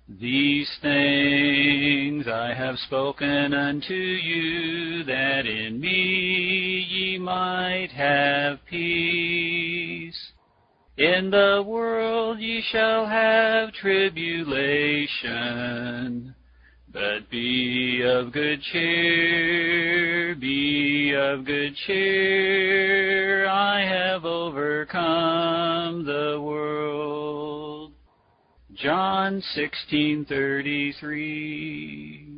These things I have spoken unto you, that in me ye might have peace. In the world ye shall have tribulation, but be of good cheer, be of good cheer, I have overcome the world. John 16:33.